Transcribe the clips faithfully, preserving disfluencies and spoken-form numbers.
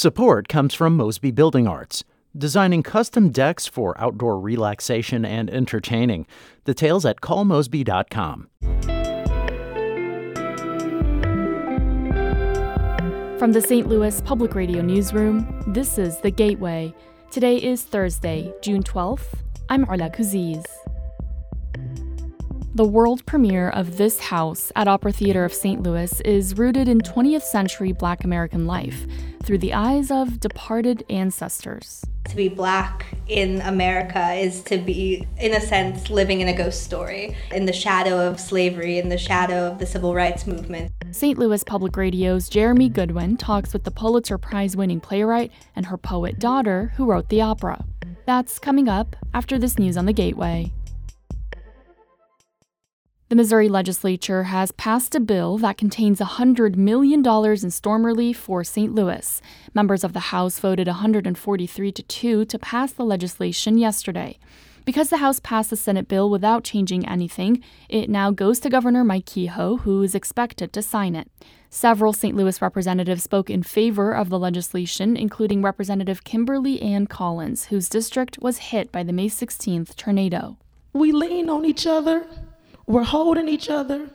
Support comes from Mosby Building Arts, designing custom decks for outdoor relaxation and entertaining. Details at call mosby dot com. From the Saint Louis Public Radio Newsroom, this is The Gateway. Today is Thursday, June twelfth. I'm Ola Kuziz. The world premiere of This House at Opera Theater of Saint Louis is rooted in twentieth century Black American life through the eyes of departed ancestors. To be Black in America is to be, in a sense, living in a ghost story, in the shadow of slavery, in the shadow of the civil rights movement. Saint Louis Public Radio's Jeremy Goodwin talks with the Pulitzer Prize-winning playwright and her poet daughter who wrote the opera. That's coming up after this news on The Gateway. The Missouri legislature has passed a bill that contains one hundred million dollars in storm relief for Saint Louis. Members of the House voted one hundred forty-three to two to pass the legislation yesterday. Because the House passed the Senate bill without changing anything, it now goes to Governor Mike Kehoe, who is expected to sign it. Several Saint Louis representatives spoke in favor of the legislation, including Representative Kimberly Ann Collins, whose district was hit by the May sixteenth tornado. We lean on each other. We're holding each other.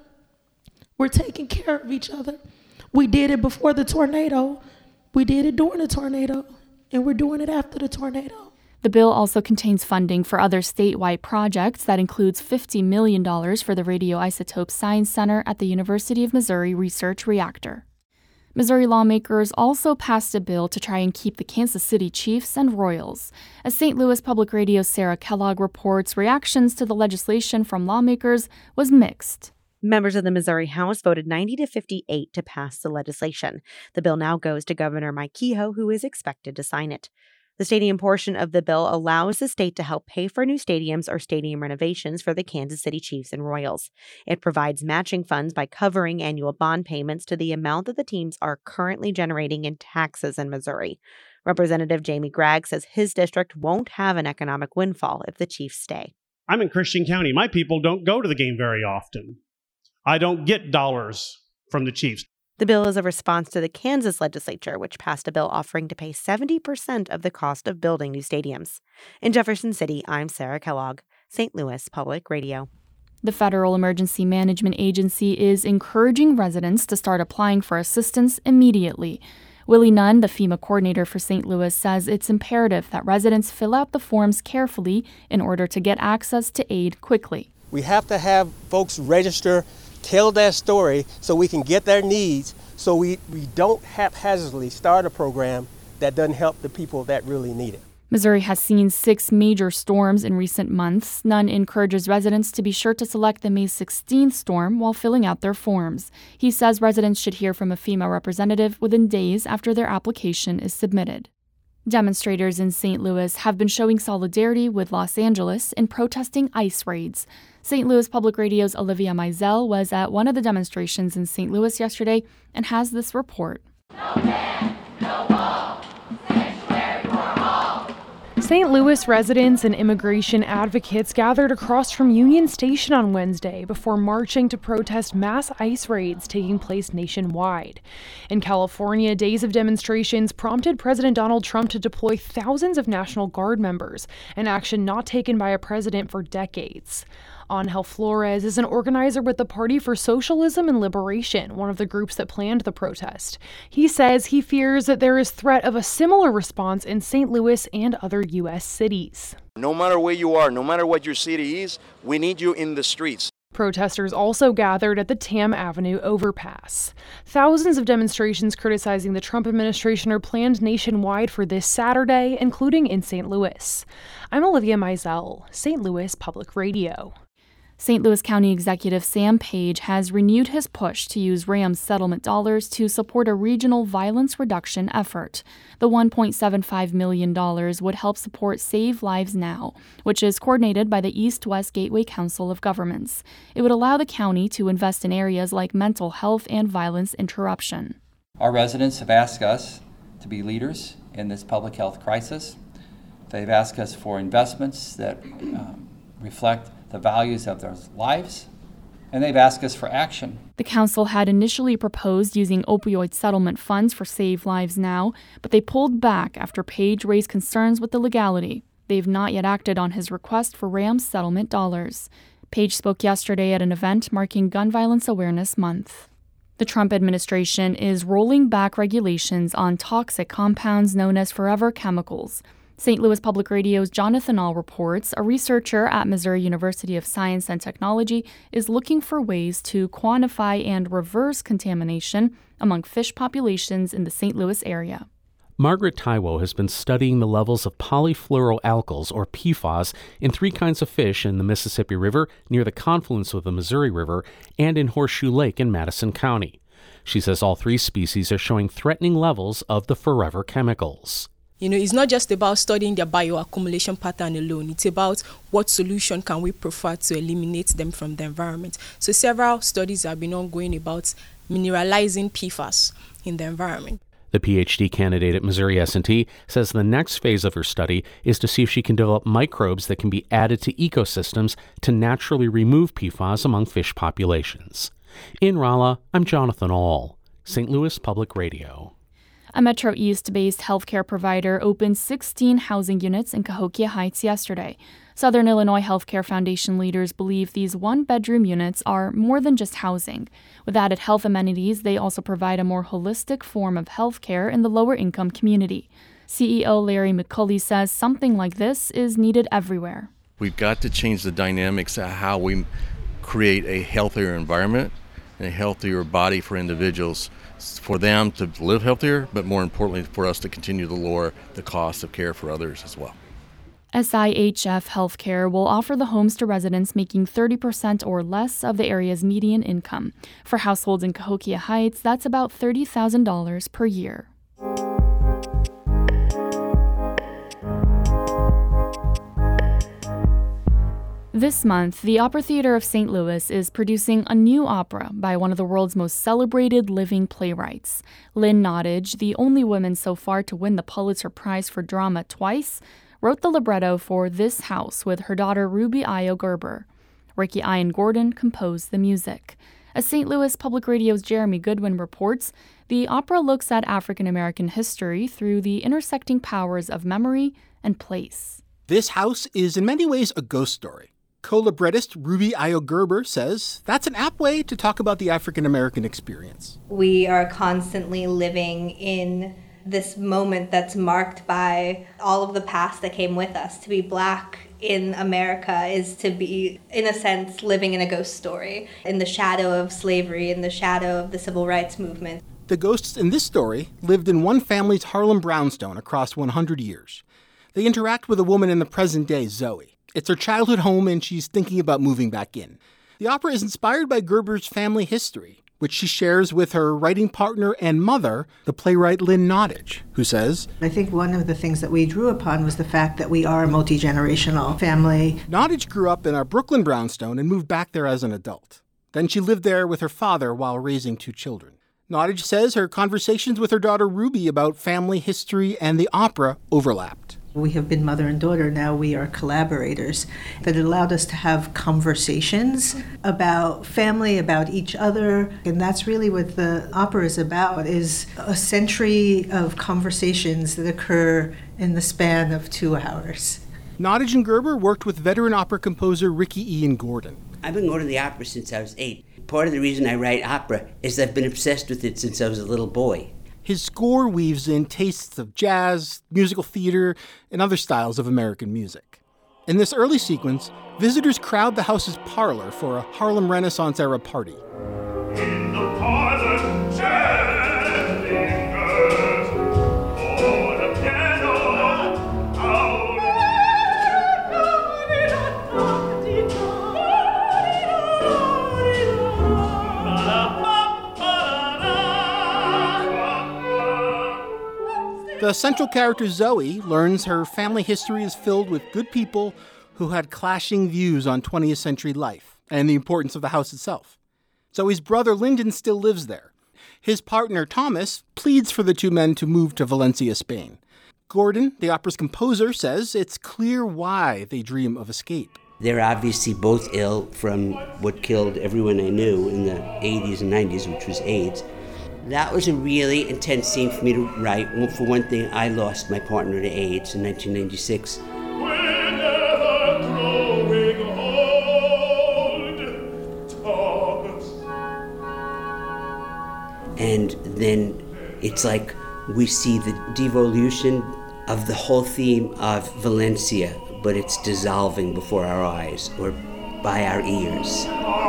We're taking care of each other. We did it before the tornado. We did it during the tornado. And we're doing it after the tornado. The bill also contains funding for other statewide projects that includes fifty million dollars for the Radioisotope Science Center at the University of Missouri Research Reactor. Missouri lawmakers also passed a bill to try and keep the Kansas City Chiefs and Royals. As Saint Louis Public Radio's Sarah Kellogg reports, reactions to the legislation from lawmakers was mixed. Members of the Missouri House voted ninety to fifty-eight to pass the legislation. The bill now goes to Governor Mike Kehoe, who is expected to sign it. The stadium portion of the bill allows the state to help pay for new stadiums or stadium renovations for the Kansas City Chiefs and Royals. It provides matching funds by covering annual bond payments to the amount that the teams are currently generating in taxes in Missouri. Representative Jamie Gregg says his district won't have an economic windfall if the Chiefs stay. I'm in Christian County. My people don't go to the game very often. I don't get dollars from the Chiefs. The bill is a response to the Kansas legislature, which passed a bill offering to pay seventy percent of the cost of building new stadiums. In Jefferson City, I'm Sarah Kellogg, Saint Louis Public Radio. The Federal Emergency Management Agency is encouraging residents to start applying for assistance immediately. Willie Nunn, the FEMA coordinator for Saint Louis, says it's imperative that residents fill out the forms carefully in order to get access to aid quickly. We have to have folks register, tell their story so we can get their needs, so we, we don't haphazardly start a program that doesn't help the people that really need it. Missouri has seen six major storms in recent months. Nunn encourages residents to be sure to select the May sixteenth storm while filling out their forms. He says residents should hear from a FEMA representative within days after their application is submitted. Demonstrators in Saint Louis have been showing solidarity with Los Angeles in protesting ICE raids. Saint Louis Public Radio's Olivia Mizell was at one of the demonstrations in Saint Louis yesterday and has this report. No man, no wall, sanctuary for all. Saint Louis residents and immigration advocates gathered across from Union Station on Wednesday before marching to protest mass ICE raids taking place nationwide. In California, days of demonstrations prompted President Donald Trump to deploy thousands of National Guard members, an action not taken by a president for decades. Angel Flores is an organizer with the Party for Socialism and Liberation, one of the groups that planned the protest. He says he fears that there is threat of a similar response in Saint Louis and other U S cities. No matter where you are, no matter what your city is, we need you in the streets. Protesters also gathered at the Tam Avenue overpass. Thousands of demonstrations criticizing the Trump administration are planned nationwide for this Saturday, including in Saint Louis. I'm Olivia Mizell, Saint Louis Public Radio. Saint Louis County Executive Sam Page has renewed his push to use Rams settlement dollars to support a regional violence reduction effort. The one point seven five million dollars would help support Save Lives Now, which is coordinated by the East-West Gateway Council of Governments. It would allow the county to invest in areas like mental health and violence interruption. Our residents have asked us to be leaders in this public health crisis. They've asked us for investments that um, reflect the values of their lives and they've asked us for action. The council had initially proposed using opioid settlement funds for Save Lives Now, but they pulled back after Page raised concerns with the legality. They've not yet acted on his request for Rams settlement dollars. Page spoke yesterday at an event marking Gun Violence Awareness Month. The Trump administration is rolling back regulations on toxic compounds known as forever chemicals. Saint Louis Public Radio's Jonathan Ahl reports a researcher at Missouri University of Science and Technology is looking for ways to quantify and reverse contamination among fish populations in the Saint Louis area. Margaret Taiwo has been studying the levels of polyfluoroalkyls, or P F A S, in three kinds of fish in the Mississippi River near the confluence with the Missouri River and in Horseshoe Lake in Madison County. She says all three species are showing threatening levels of the forever chemicals. You know, it's not just about studying their bioaccumulation pattern alone. It's about what solution can we provide to eliminate them from the environment. So several studies have been ongoing about mineralizing P F A S in the environment. The PhD candidate at Missouri S and T says the next phase of her study is to see if she can develop microbes that can be added to ecosystems to naturally remove P F A S among fish populations. In Rolla, I'm Jonathan Ahl, Saint Louis Public Radio. A Metro East-based healthcare provider opened sixteen housing units in Cahokia Heights yesterday. Southern Illinois Healthcare Foundation leaders believe these one-bedroom units are more than just housing. With added health amenities, they also provide a more holistic form of healthcare in the lower-income community. C E O Larry McCulley says something like this is needed everywhere. We've got to change the dynamics of how we create a healthier environment and a healthier body for individuals, for them to live healthier, but more importantly, for us to continue to lower the cost of care for others as well. S I H F Healthcare will offer the homes to residents making thirty percent or less of the area's median income. For households in Cahokia Heights, that's about thirty thousand dollars per year. This month, the Opera Theater of Saint Louis is producing a new opera by one of the world's most celebrated living playwrights. Lynn Nottage, the only woman so far to win the Pulitzer Prize for Drama twice, wrote the libretto for This House with her daughter Ruby Ayo Gerber. Ricky Ian Gordon composed the music. As Saint Louis Public Radio's Jeremy Goodwin reports, the opera looks at African American history through the intersecting powers of memory and place. This House is in many ways a ghost story. Co-librettist Ruby Ayo Gerber says that's an apt way to talk about the African American experience. We are constantly living in this moment that's marked by all of the past that came with us. To be Black in America is to be, in a sense, living in a ghost story, in the shadow of slavery, in the shadow of the civil rights movement. The ghosts in this story lived in one family's Harlem brownstone across one hundred years. They interact with a woman in the present day, Zoe. It's her childhood home and she's thinking about moving back in. The opera is inspired by Gerber's family history, which she shares with her writing partner and mother, the playwright Lynn Nottage, who says, I think one of the things that we drew upon was the fact that we are a multi-generational family. Nottage grew up in our Brooklyn brownstone and moved back there as an adult. Then she lived there with her father while raising two children. Nottage says her conversations with her daughter Ruby about family history and the opera overlapped. We have been mother and daughter, now we are collaborators. That it allowed us to have conversations about family, about each other. And that's really what the opera is about, is a century of conversations that occur in the span of two hours. Nottage and Gerber worked with veteran opera composer Ricky Ian Gordon. I've been going to the opera since I was eight. Part of the reason I write opera is I've been obsessed with it since I was a little boy. His score weaves in tastes of jazz, musical theater, and other styles of American music. In this early sequence, visitors crowd the house's parlor for a Harlem Renaissance-era party. In the parlor, jazz lingers, for the piano, out. The central character Zoe learns her family history is filled with good people who had clashing views on twentieth century life and the importance of the house itself. Zoe's brother Lyndon still lives there. His partner Thomas pleads for the two men to move to Valencia, Spain. Gordon, the opera's composer, says it's clear why they dream of escape. They're obviously both ill from what killed everyone I knew in the eighties and nineties, which was AIDS. That was a really intense scene for me to write. Well, for one thing, I lost my partner to AIDS in nineteen ninety-six. And then it's like we see the devolution of the whole theme of Valencia, but it's dissolving before our eyes or by our ears.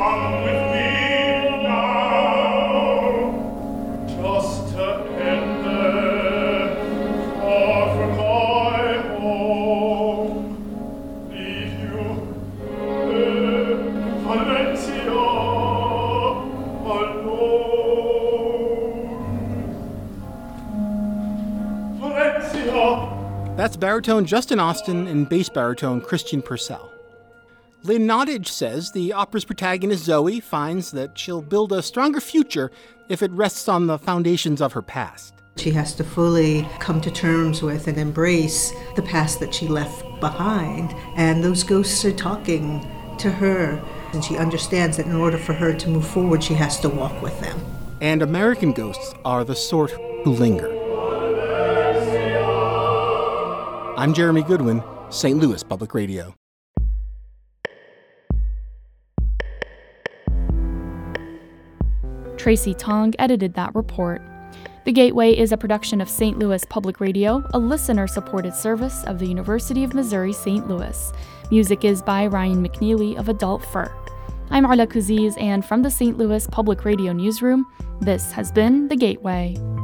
That's baritone Justin Austin and bass baritone Christian Purcell. Lynn Nottage says the opera's protagonist Zoe finds that she'll build a stronger future if it rests on the foundations of her past. She has to fully come to terms with and embrace the past that she left behind, and those ghosts are talking to her, and she understands that in order for her to move forward, she has to walk with them. And American ghosts are the sort who linger. I'm Jeremy Goodwin, Saint Louis Public Radio. Tracy Tong edited that report. The Gateway is a production of Saint Louis Public Radio, a listener-supported service of the University of Missouri Saint Louis. Music is by Ryan McNeely of Adult Fur. I'm Arla Kuziz, and from the Saint Louis Public Radio newsroom, this has been The Gateway.